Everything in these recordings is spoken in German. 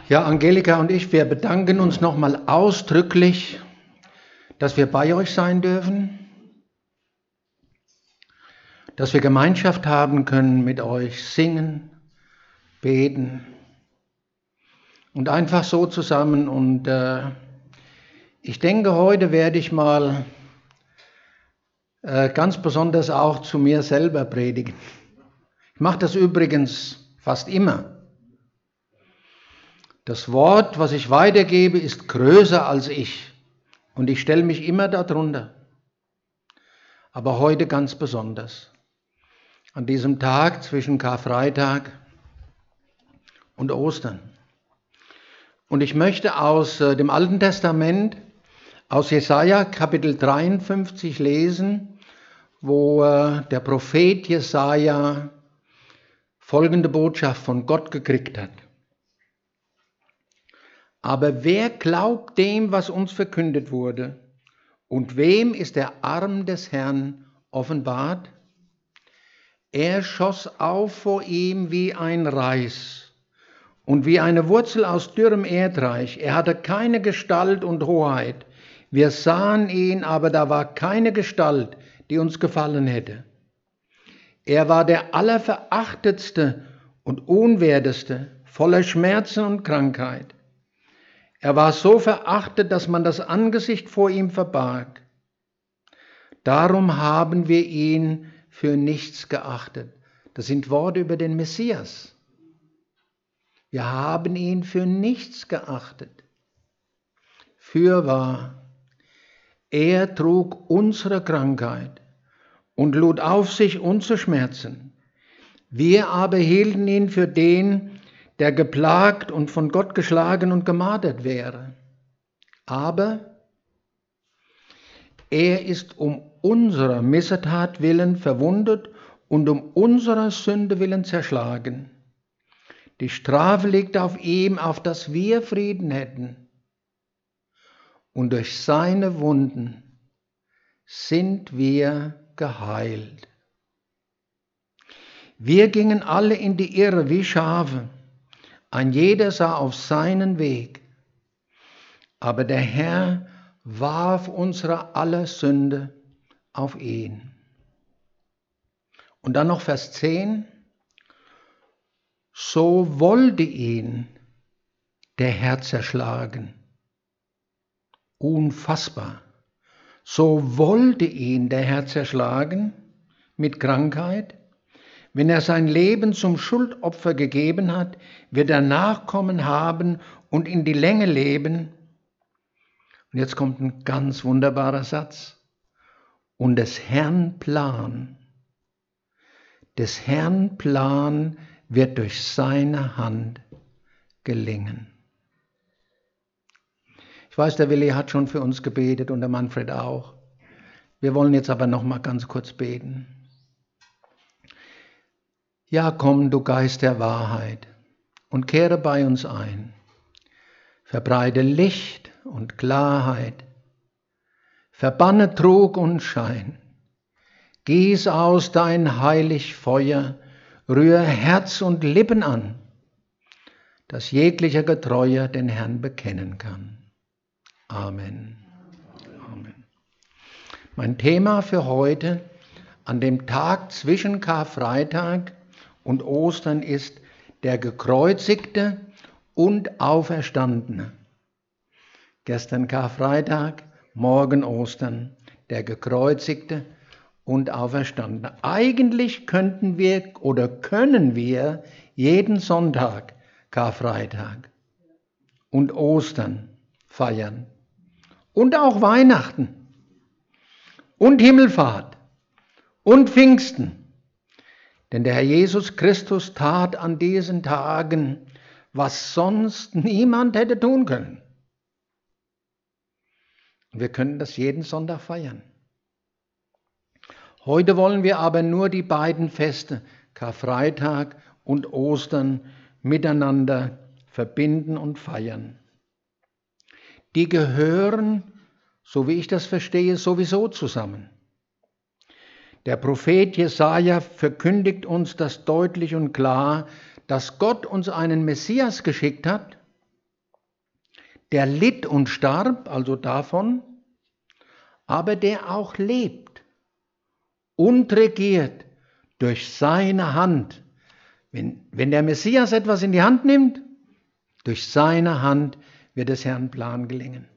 Ja, Angelika und ich, wir bedanken uns nochmal ausdrücklich, dass wir bei euch sein dürfen, dass wir Gemeinschaft haben können mit euch, singen, beten und einfach so zusammen. Und ich denke, heute werde ich mal ganz besonders auch zu mir selber predigen. Ich mache das übrigens fast immer. Das Wort, was ich weitergebe, ist größer als ich und ich stelle mich immer darunter. Aber heute ganz besonders. An diesem Tag zwischen Karfreitag und Ostern. Und ich möchte aus dem Alten Testament, aus Jesaja Kapitel 53 lesen, wo der Prophet Jesaja folgende Botschaft von Gott gekriegt hat. Aber wer glaubt dem, was uns verkündet wurde? Und wem ist der Arm des Herrn offenbart? Er schoss auf vor ihm wie ein Reis und wie eine Wurzel aus dürrem Erdreich. Er hatte keine Gestalt und Hoheit. Wir sahen ihn, aber da war keine Gestalt, die uns gefallen hätte. Er war der Allerverachtetste und Unwerteste, voller Schmerzen und Krankheit. Er war so verachtet, dass man das Angesicht vor ihm verbarg. Darum haben wir ihn für nichts geachtet. Das sind Worte über den Messias. Wir haben ihn für nichts geachtet. Fürwahr, er trug unsere Krankheit und lud auf sich unsere Schmerzen. Wir aber hielten ihn für den, der geplagt und von Gott geschlagen und gemartert wäre. Aber er ist um unserer Missetat willen verwundet und um unserer Sünde willen zerschlagen. Die Strafe liegt auf ihm, auf dass wir Frieden hätten. Und durch seine Wunden sind wir geheilt. Wir gingen alle in die Irre wie Schafe. Ein jeder sah auf seinen Weg, aber der Herr warf unsere aller Sünde auf ihn. Und dann noch Vers 10. So wollte ihn der Herr zerschlagen. Unfassbar. So wollte ihn der Herr zerschlagen mit Krankheit. Wenn er sein Leben zum Schuldopfer gegeben hat, wird er Nachkommen haben und in die Länge leben. Und jetzt kommt ein ganz wunderbarer Satz. Und des Herrn Plan wird durch seine Hand gelingen. Ich weiß, der Willi hat schon für uns gebetet und der Manfred auch. Wir wollen jetzt aber noch mal ganz kurz beten. Ja, komm, du Geist der Wahrheit, und kehre bei uns ein. Verbreite Licht und Klarheit. Verbanne Trug und Schein. Gieß aus dein heilig Feuer, rühr Herz und Lippen an, dass jeglicher Getreuer den Herrn bekennen kann. Amen. Amen. Mein Thema für heute an dem Tag zwischen Karfreitag und Ostern ist der Gekreuzigte und Auferstandene. Gestern Karfreitag, morgen Ostern, der Gekreuzigte und Auferstandene. Eigentlich können wir jeden Sonntag Karfreitag und Ostern feiern und auch Weihnachten und Himmelfahrt und Pfingsten. Denn der Herr Jesus Christus tat an diesen Tagen, was sonst niemand hätte tun können. Und wir können das jeden Sonntag feiern. Heute wollen wir aber nur die beiden Feste, Karfreitag und Ostern, miteinander verbinden und feiern. Die gehören, so wie ich das verstehe, sowieso zusammen. Der Prophet Jesaja verkündigt uns das deutlich und klar, dass Gott uns einen Messias geschickt hat, der litt und starb, also davon, aber der auch lebt und regiert durch seine Hand. Wenn der Messias etwas in die Hand nimmt, durch seine Hand wird des Herrn Plan gelingen.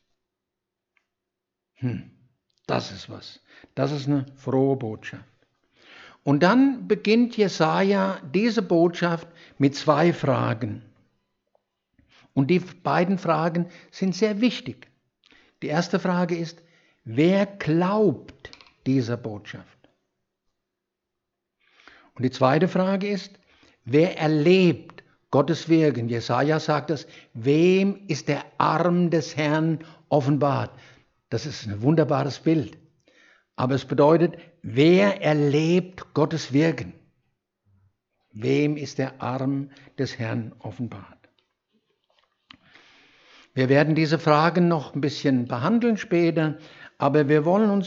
Das ist was. Das ist eine frohe Botschaft. Und dann beginnt Jesaja diese Botschaft mit 2 Fragen. Und die beiden Fragen sind sehr wichtig. Die erste Frage ist, wer glaubt dieser Botschaft? Und die zweite Frage ist, wer erlebt Gottes Wirken? Jesaja sagt es, wem ist der Arm des Herrn offenbart? Das ist ein wunderbares Bild. Aber es bedeutet, wer erlebt Gottes Wirken? Wem ist der Arm des Herrn offenbart? Wir werden diese Fragen noch ein bisschen behandeln später, aber wir wollen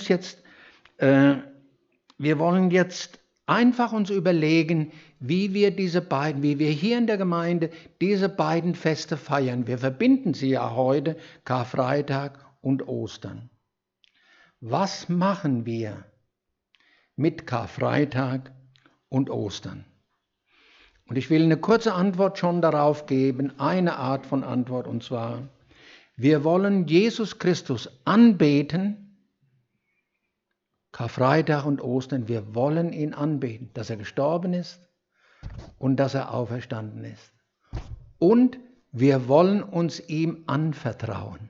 jetzt einfach uns überlegen, wie wir hier in der Gemeinde diese beiden Feste feiern. Wir verbinden sie ja heute, Karfreitag und Ostern. Was machen wir mit Karfreitag und Ostern? Und ich will eine kurze Antwort schon darauf geben, eine Art von Antwort, und zwar, wir wollen Jesus Christus anbeten, Karfreitag und Ostern, wir wollen ihn anbeten, dass er gestorben ist und dass er auferstanden ist. Und wir wollen uns ihm anvertrauen.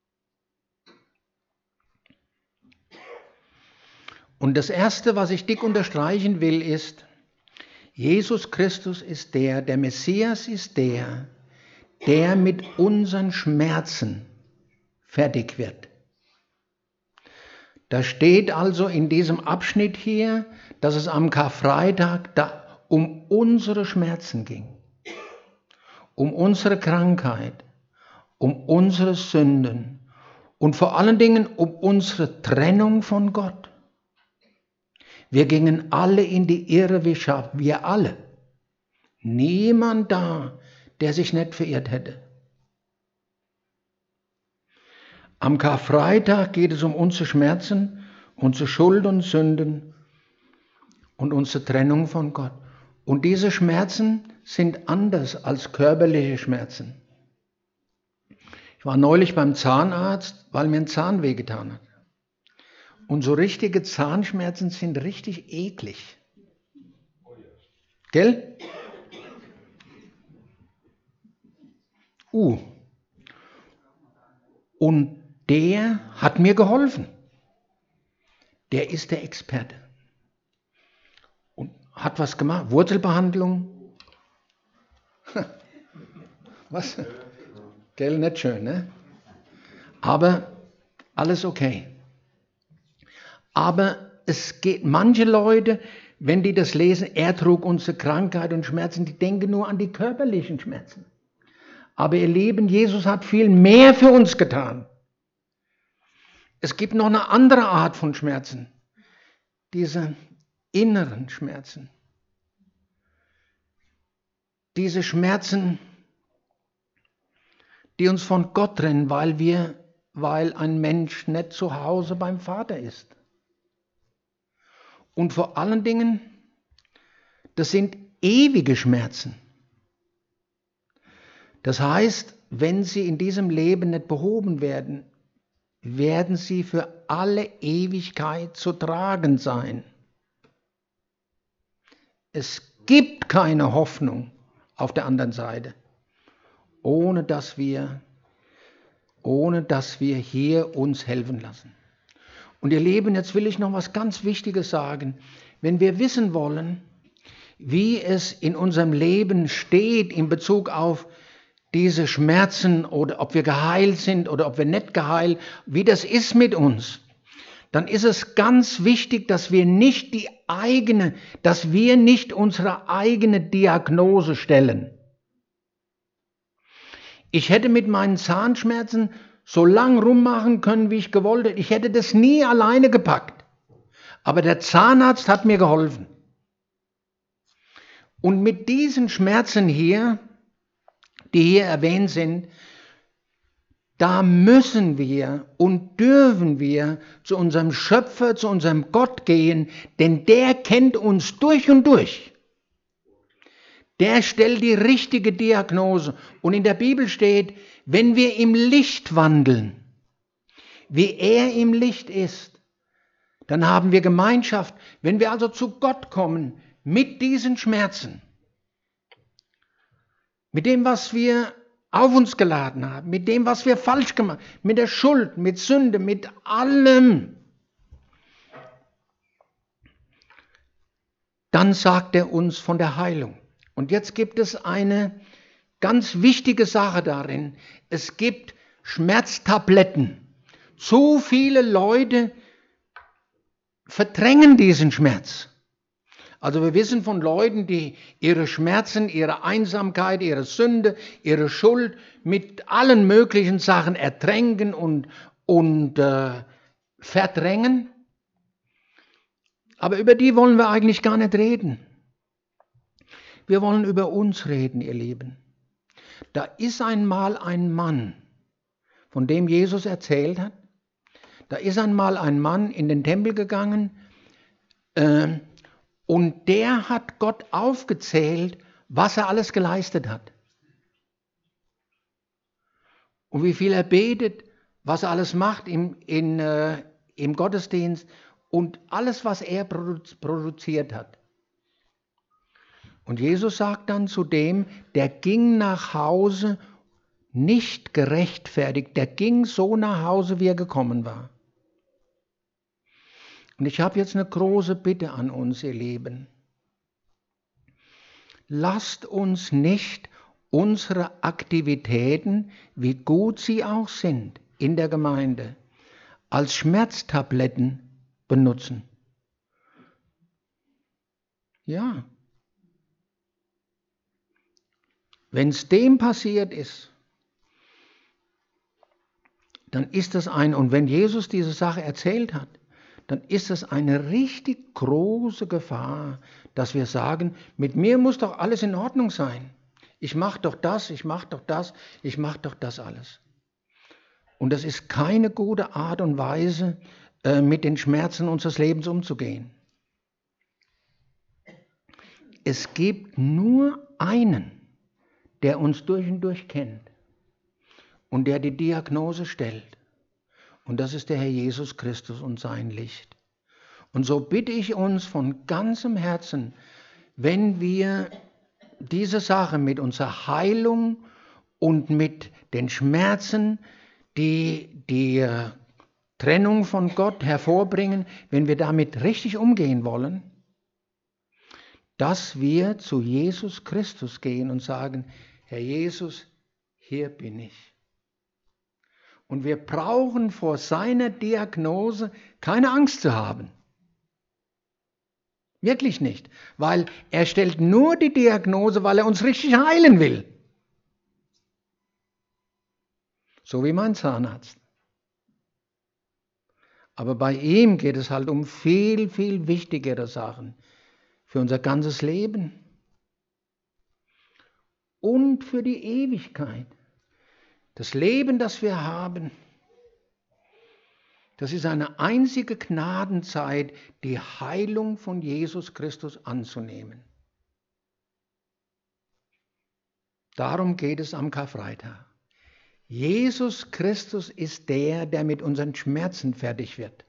Und das Erste, was ich dick unterstreichen will, ist, Jesus Christus ist der Messias ist der mit unseren Schmerzen fertig wird. Da steht also in diesem Abschnitt hier, dass es am Karfreitag um unsere Schmerzen ging, um unsere Krankheit, um unsere Sünden und vor allen Dingen um unsere Trennung von Gott. Wir gingen alle in die Irre wie Schafe, wir alle. Niemand da, der sich nicht verirrt hätte. Am Karfreitag geht es um unsere Schmerzen, unsere Schuld und Sünden und unsere Trennung von Gott. Und diese Schmerzen sind anders als körperliche Schmerzen. Ich war neulich beim Zahnarzt, weil mir ein Zahn wehgetan hat. Und so richtige Zahnschmerzen sind richtig eklig. Gell? Und der hat mir geholfen. Der ist der Experte. Und hat was gemacht. Wurzelbehandlung. Was? Gell, nicht schön, ne? Aber alles okay. Aber es geht, manche Leute, wenn die das lesen, er trug unsere Krankheit und Schmerzen, die denken nur an die körperlichen Schmerzen. Aber ihr Lieben, Jesus hat viel mehr für uns getan. Es gibt noch eine andere Art von Schmerzen. Diese inneren Schmerzen. Diese Schmerzen, die uns von Gott trennen, weil ein Mensch nicht zu Hause beim Vater ist. Und vor allen Dingen, das sind ewige Schmerzen. Das heißt, wenn sie in diesem Leben nicht behoben werden, werden sie für alle Ewigkeit zu tragen sein. Es gibt keine Hoffnung auf der anderen Seite, ohne dass wir hier uns helfen lassen. Und ihr Lieben, jetzt will ich noch was ganz Wichtiges sagen. Wenn wir wissen wollen, wie es in unserem Leben steht in Bezug auf diese Schmerzen oder ob wir geheilt sind oder ob wir nicht geheilt, wie das ist mit uns, dann ist es ganz wichtig, dass wir nicht unsere eigene Diagnose stellen. Ich hätte mit meinen Zahnschmerzen so lang rummachen können, wie ich gewollt hätte. Ich hätte das nie alleine gepackt. Aber der Zahnarzt hat mir geholfen. Und mit diesen Schmerzen hier, die hier erwähnt sind, Da müssen wir und dürfen wir zu unserem Schöpfer, zu unserem Gott gehen, denn der kennt uns durch und durch. Der stellt die richtige Diagnose. Und in der Bibel steht, wenn wir im Licht wandeln, wie er im Licht ist, dann haben wir Gemeinschaft. Wenn wir also zu Gott kommen mit diesen Schmerzen, mit dem, was wir auf uns geladen haben, mit dem, was wir falsch gemacht haben, mit der Schuld, mit Sünde, mit allem, dann sagt er uns von der Heilung. Und jetzt gibt es eine ganz wichtige Sache darin. Es gibt Schmerztabletten. Zu viele Leute verdrängen diesen Schmerz. Also wir wissen von Leuten, die ihre Schmerzen, ihre Einsamkeit, ihre Sünde, ihre Schuld mit allen möglichen Sachen ertränken und verdrängen. Aber über die wollen wir eigentlich gar nicht reden. Wir wollen über uns reden, ihr Lieben. Da ist einmal ein Mann, von dem Jesus erzählt hat. Da ist einmal ein Mann in den Tempel gegangen und der hat Gott aufgezählt, was er alles geleistet hat. Und wie viel er betet, was er alles macht im Gottesdienst und alles, was er produziert hat. Und Jesus sagt dann zu dem, der ging nach Hause nicht gerechtfertigt, der ging so nach Hause, wie er gekommen war. Und ich habe jetzt eine große Bitte an uns, ihr Lieben. Lasst uns nicht unsere Aktivitäten, wie gut sie auch sind, in der Gemeinde, als Schmerztabletten benutzen. Ja. Wenn es dem passiert ist, dann ist das und wenn Jesus diese Sache erzählt hat, dann ist es eine richtig große Gefahr, dass wir sagen, mit mir muss doch alles in Ordnung sein. Ich mache doch das, ich mache doch das, ich mache doch das alles. Und das ist keine gute Art und Weise, mit den Schmerzen unseres Lebens umzugehen. Es gibt nur einen, der uns durch und durch kennt und der die Diagnose stellt. Und das ist der Herr Jesus Christus und sein Licht. Und so bitte ich uns von ganzem Herzen, wenn wir diese Sache mit unserer Heilung und mit den Schmerzen, die Trennung von Gott hervorbringen, wenn wir damit richtig umgehen wollen, dass wir zu Jesus Christus gehen und sagen, Herr Jesus, hier bin ich. Und wir brauchen vor seiner Diagnose keine Angst zu haben. Wirklich nicht, weil er stellt nur die Diagnose, weil er uns richtig heilen will. So wie mein Zahnarzt. Aber bei ihm geht es halt um viel, viel wichtigere Sachen für unser ganzes Leben und für die Ewigkeit. Das Leben, das wir haben, das ist eine einzige Gnadenzeit, die Heilung von Jesus Christus anzunehmen. Darum geht es am Karfreitag. Jesus Christus ist der, der mit unseren Schmerzen fertig wird.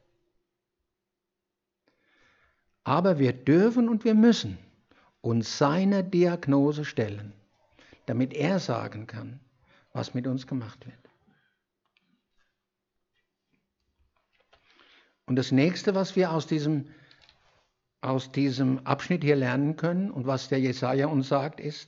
Aber wir dürfen und wir müssen uns seiner Diagnose stellen, damit er sagen kann, was mit uns gemacht wird. Und das Nächste, was wir aus diesem Abschnitt hier lernen können und was der Jesaja uns sagt, ist,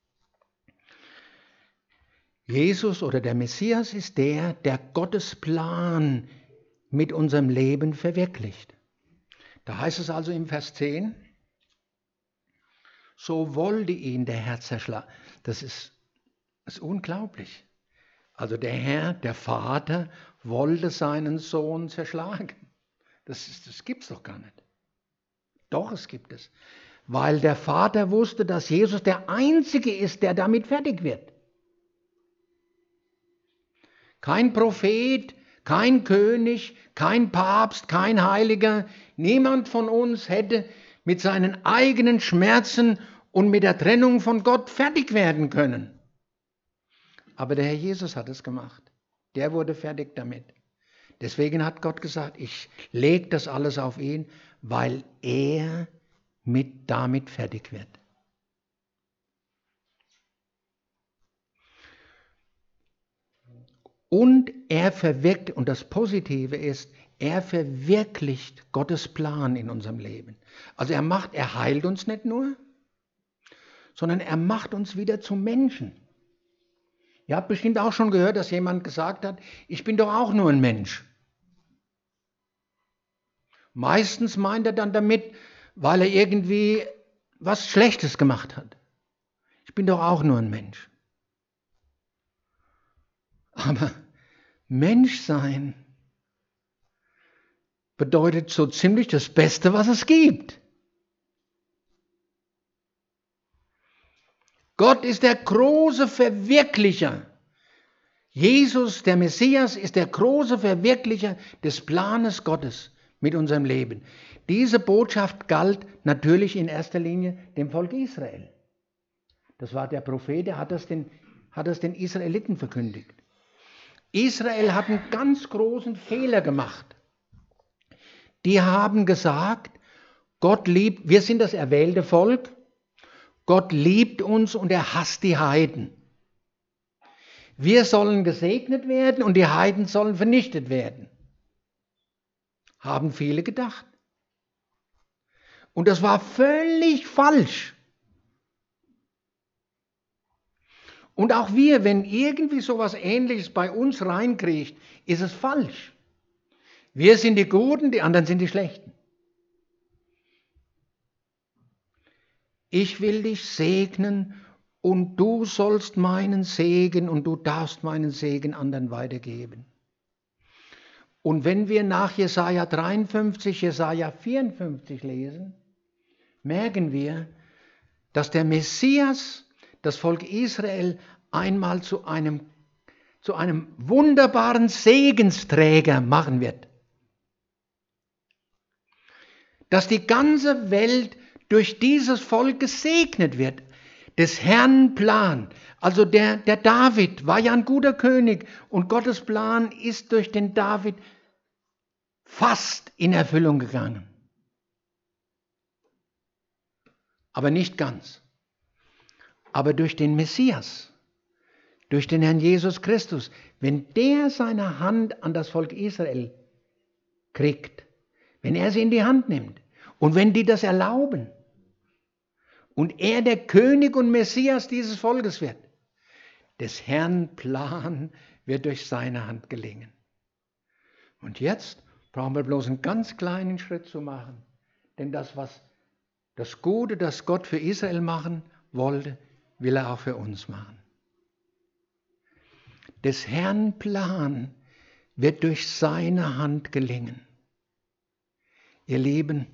Jesus oder der Messias ist der Gottes Plan mit unserem Leben verwirklicht. Da heißt es also im Vers 10, so wollte ihn der Herr zerschlagen. Das ist unglaublich. Also der Herr, der Vater, wollte seinen Sohn zerschlagen. Das gibt es doch gar nicht. Doch, es gibt es. Weil der Vater wusste, dass Jesus der Einzige ist, der damit fertig wird. Kein Prophet, kein König, kein Papst, kein Heiliger. Niemand von uns hätte mit seinen eigenen Schmerzen und mit der Trennung von Gott fertig werden können. Aber der Herr Jesus hat es gemacht. Der wurde fertig damit. Deswegen hat Gott gesagt, ich lege das alles auf ihn, weil er damit fertig wird. Und er verwirkt, und das Positive ist, er verwirklicht Gottes Plan in unserem Leben. Also er heilt uns nicht nur, sondern er macht uns wieder zu Menschen. Ihr habt bestimmt auch schon gehört, dass jemand gesagt hat, ich bin doch auch nur ein Mensch. Meistens meint er dann damit, weil er irgendwie was Schlechtes gemacht hat. Ich bin doch auch nur ein Mensch. Aber Menschsein bedeutet so ziemlich das Beste, was es gibt. Gott ist der große Verwirklicher. Jesus, der Messias, ist der große Verwirklicher des Planes Gottes mit unserem Leben. Diese Botschaft galt natürlich in erster Linie dem Volk Israel. Das war der Prophet, der hat das den Israeliten verkündigt. Israel hat einen ganz großen Fehler gemacht. Die haben gesagt, wir sind das erwählte Volk, Gott liebt uns und er hasst die Heiden. Wir sollen gesegnet werden und die Heiden sollen vernichtet werden. Haben viele gedacht. Und das war völlig falsch. Und auch wir, wenn irgendwie sowas Ähnliches bei uns reinkriegt, ist es falsch. Wir sind die Guten, die anderen sind die Schlechten. Ich will dich segnen und du sollst meinen Segen und du darfst meinen Segen anderen weitergeben. Und wenn wir nach Jesaja 53, Jesaja 54 lesen, merken wir, dass der Messias das Volk Israel einmal zu einem wunderbaren Segensträger machen wird. Dass die ganze Welt durch dieses Volk gesegnet wird. Des Herrn Plan. Also der David war ja ein guter König und Gottes Plan ist durch den David fast in Erfüllung gegangen. Aber nicht ganz. Aber durch den Messias, durch den Herrn Jesus Christus, wenn der seine Hand an das Volk Israel kriegt, wenn er sie in die Hand nimmt und wenn die das erlauben und er der König und Messias dieses Volkes wird, des Herrn Plan wird durch seine Hand gelingen. Und jetzt brauchen wir bloß einen ganz kleinen Schritt zu machen, denn das Gute, das Gott für Israel machen wollte, will er auch für uns machen. Des Herrn Plan wird durch seine Hand gelingen. Ihr Lieben,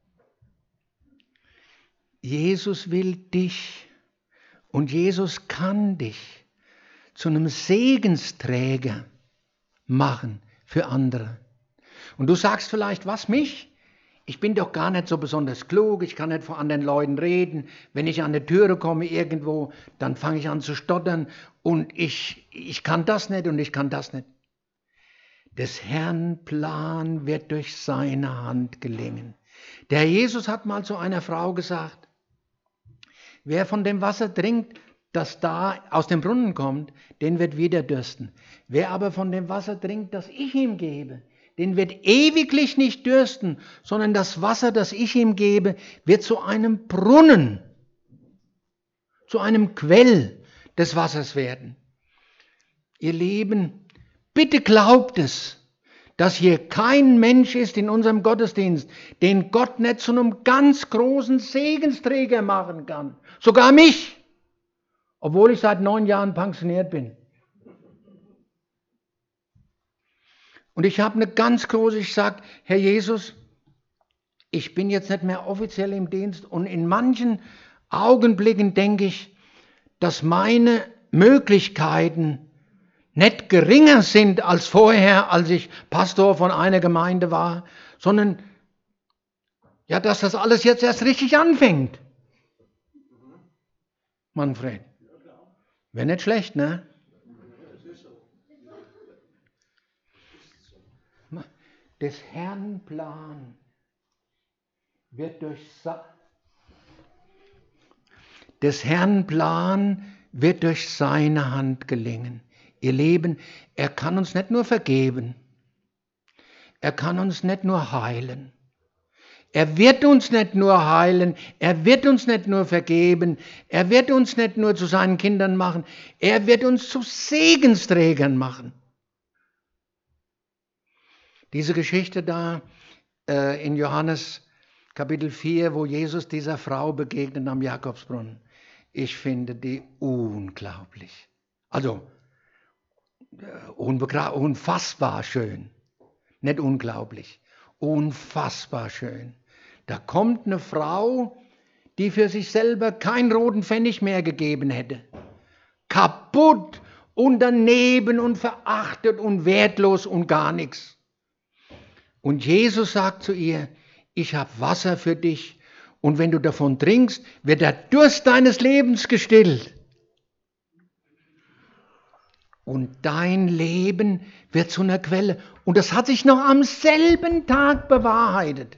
Jesus will dich und Jesus kann dich zu einem Segensträger machen für andere. Und du sagst vielleicht, was mich? Ich bin doch gar nicht so besonders klug, ich kann nicht vor anderen Leuten reden. Wenn ich an die Türe komme irgendwo, dann fange ich an zu stottern und ich kann das nicht und ich kann das nicht. Des Herrn Plan wird durch seine Hand gelingen. Der Herr Jesus hat mal zu einer Frau gesagt, wer von dem Wasser trinkt, das da aus dem Brunnen kommt, den wird wieder dürsten. Wer aber von dem Wasser trinkt, das ich ihm gebe, den wird ewiglich nicht dürsten, sondern das Wasser, das ich ihm gebe, wird zu einem Brunnen, zu einem Quell des Wassers werden. Ihr Lieben, bitte glaubt es, dass hier kein Mensch ist in unserem Gottesdienst, den Gott nicht zu einem ganz großen Segensträger machen kann. Sogar mich, obwohl ich seit 9 Jahren pensioniert bin. Und ich habe eine ganz große, ich sage, Herr Jesus, ich bin jetzt nicht mehr offiziell im Dienst und in manchen Augenblicken denke ich, dass meine Möglichkeiten nicht geringer sind als vorher, als ich Pastor von einer Gemeinde war, sondern ja, dass das alles jetzt erst richtig anfängt. Manfred. Wäre nicht schlecht, ne? Des Herrn Plan wird durch seine Hand gelingen. Ihr Leben, er kann uns nicht nur vergeben, er kann uns nicht nur heilen. Er wird uns nicht nur heilen, er wird uns nicht nur vergeben, er wird uns nicht nur zu seinen Kindern machen, er wird uns zu Segensträgern machen. Diese Geschichte da in Johannes Kapitel 4, wo Jesus dieser Frau begegnet am Jakobsbrunnen, ich finde die unglaublich. Also unfassbar schön. Nicht unglaublich, unfassbar schön. Da kommt eine Frau, die für sich selber keinen roten Pfennig mehr gegeben hätte. Kaputt und daneben und verachtet und wertlos und gar nichts. Und Jesus sagt zu ihr, ich habe Wasser für dich und wenn du davon trinkst, wird der Durst deines Lebens gestillt. Und dein Leben wird zu einer Quelle. Und das hat sich noch am selben Tag bewahrheitet.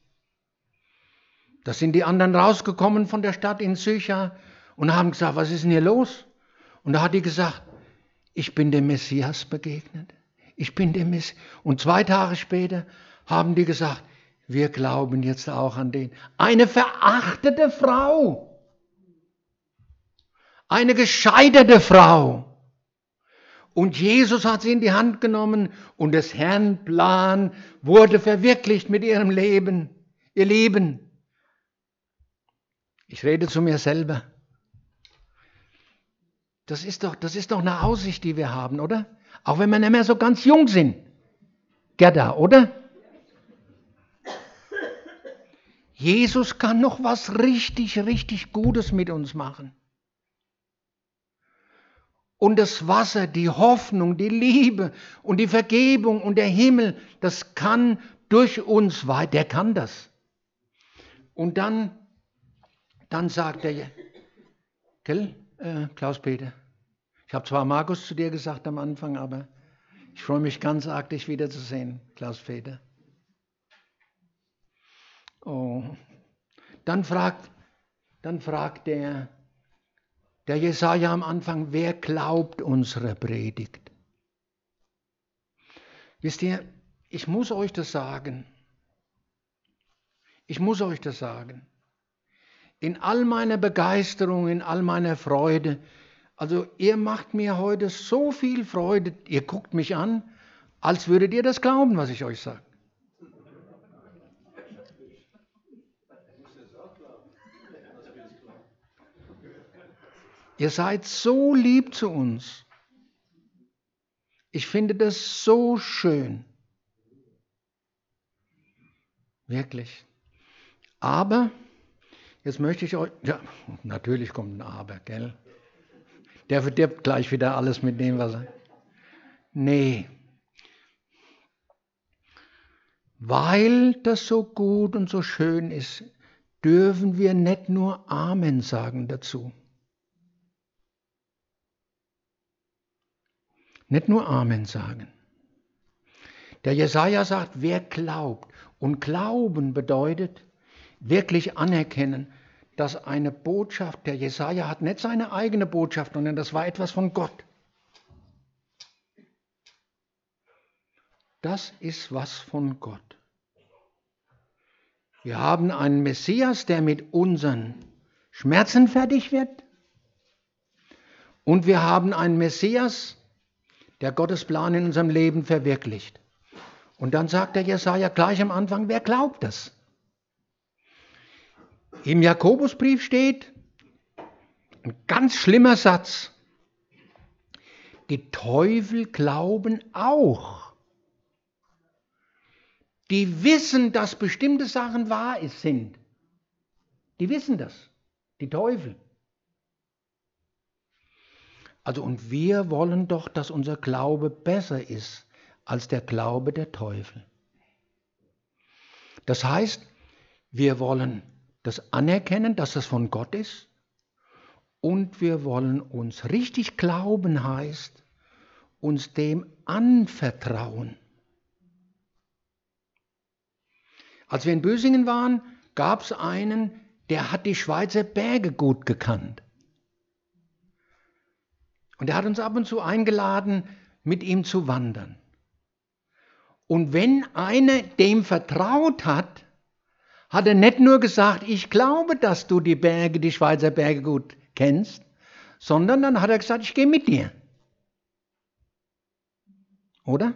Da sind die anderen rausgekommen von der Stadt in Sychar und haben gesagt, was ist denn hier los? Und da hat die gesagt, ich bin dem Messias begegnet. Ich bin dem Messias. Und 2 Tage später haben die gesagt, wir glauben jetzt auch an den. Eine verachtete Frau. Eine gescheiterte Frau. Und Jesus hat sie in die Hand genommen und des Herrn Plan wurde verwirklicht mit ihrem Leben. Ihr Leben. Ich rede zu mir selber. Das ist doch eine Aussicht, die wir haben, oder? Auch wenn wir nicht mehr so ganz jung sind. Gerda, oder? Jesus kann noch was richtig, richtig Gutes mit uns machen. Und das Wasser, die Hoffnung, die Liebe und die Vergebung und der Himmel, das kann durch uns weiter, der kann das. Und dann sagt er, gell, Klaus-Peter, ich habe zwar Markus zu dir gesagt am Anfang, aber ich freue mich ganz arg, dich wiederzusehen, Klaus-Peter. Oh. Dann fragt der Jesaja am Anfang, wer glaubt unserer Predigt? Wisst ihr, ich muss euch das sagen. In all meiner Begeisterung, in all meiner Freude, also ihr macht mir heute so viel Freude, ihr guckt mich an, als würdet ihr das glauben, was ich euch sage. Ihr seid so lieb zu uns. Ich finde das so schön. Wirklich. Aber, jetzt möchte ich euch, ja, natürlich kommt ein Aber, gell? Der verdirbt gleich wieder alles mit dem, was er... Nee. Weil das so gut und so schön ist, dürfen wir nicht nur Amen sagen dazu. Nicht nur Amen sagen. Der Jesaja sagt, wer glaubt. Und Glauben bedeutet wirklich anerkennen, dass eine Botschaft, der Jesaja hat nicht seine eigene Botschaft, sondern das war etwas von Gott. Das ist was von Gott. Wir haben einen Messias, der mit unseren Schmerzen fertig wird. Und wir haben einen Messias, der Gottes Plan in unserem Leben verwirklicht. Und dann sagt der Jesaja gleich am Anfang, wer glaubt das? Im Jakobusbrief steht ein ganz schlimmer Satz. Die Teufel glauben auch. Die wissen, dass bestimmte Sachen wahr sind. Die wissen das. Die Teufel. Also und wir wollen doch, dass unser Glaube besser ist als der Glaube der Teufel. Das heißt, wir wollen das anerkennen, dass das von Gott ist, und wir wollen uns richtig glauben, heißt uns dem anvertrauen. Als wir in Bösingen waren, gab es einen, der hat die Schweizer Berge gut gekannt. Und er hat uns ab und zu eingeladen, mit ihm zu wandern. Und wenn einer dem vertraut hat, hat er nicht nur gesagt, ich glaube, dass du die Schweizer Berge gut kennst, sondern dann hat er gesagt, ich gehe mit dir. Oder?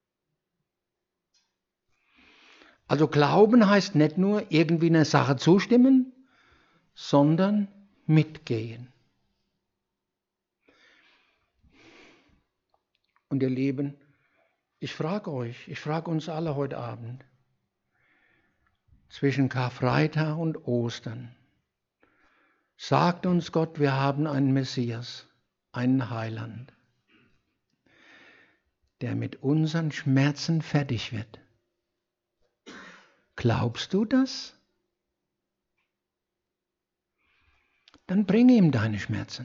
Also Glauben heißt nicht nur irgendwie einer Sache zustimmen, sondern mitgehen. Und ihr Lieben, ich frage uns alle heute Abend, zwischen Karfreitag und Ostern, sagt uns Gott, wir haben einen Messias, einen Heiland, der mit unseren Schmerzen fertig wird. Glaubst du das? Dann bring ihm deine Schmerzen.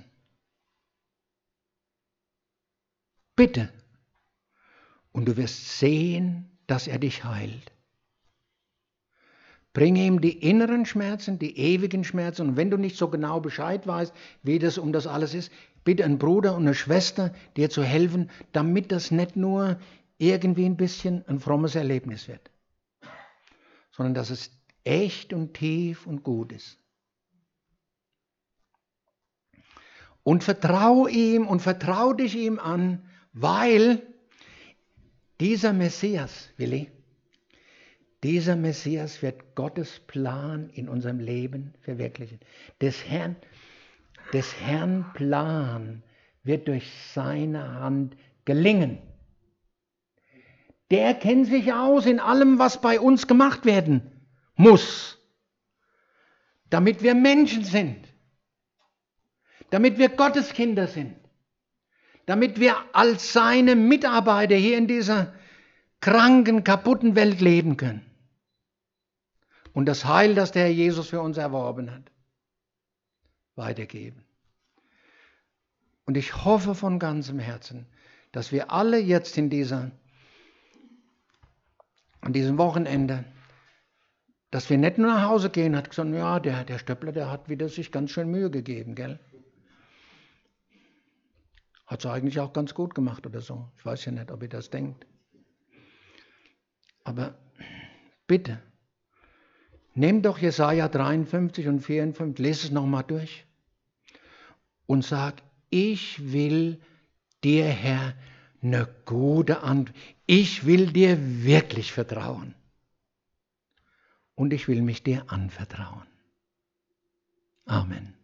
Bitte. Und du wirst sehen, dass er dich heilt. Bringe ihm die inneren Schmerzen, die ewigen Schmerzen. Und wenn du nicht so genau Bescheid weißt, wie das um das alles ist, bitte einen Bruder und eine Schwester, dir zu helfen, damit das nicht nur irgendwie ein bisschen ein frommes Erlebnis wird, sondern dass es echt und tief und gut ist. Und vertrau ihm und vertrau dich ihm an, weil dieser Messias, Willi, dieser Messias wird Gottes Plan in unserem Leben verwirklichen. Des Herrn Plan wird durch seine Hand gelingen. Der kennt sich aus in allem, was bei uns gemacht werden muss, damit wir Menschen sind, damit wir Gottes Kinder sind, damit wir als seine Mitarbeiter hier in dieser kranken, kaputten Welt leben können. Und das Heil, das der Herr Jesus für uns erworben hat, weitergeben. Und ich hoffe von ganzem Herzen, dass wir alle jetzt an diesem Wochenende, dass wir nicht nur nach Hause gehen, hat gesagt, ja, der Stöppler, der hat wieder sich ganz schön Mühe gegeben, gell? Hat es eigentlich auch ganz gut gemacht oder so. Ich weiß ja nicht, ob ihr das denkt. Aber bitte, nehmt doch Jesaja 53 und 54, lest es nochmal durch und sag, ich will dir, Herr, eine gute Antwort. Ich will dir wirklich vertrauen. Und ich will mich dir anvertrauen. Amen.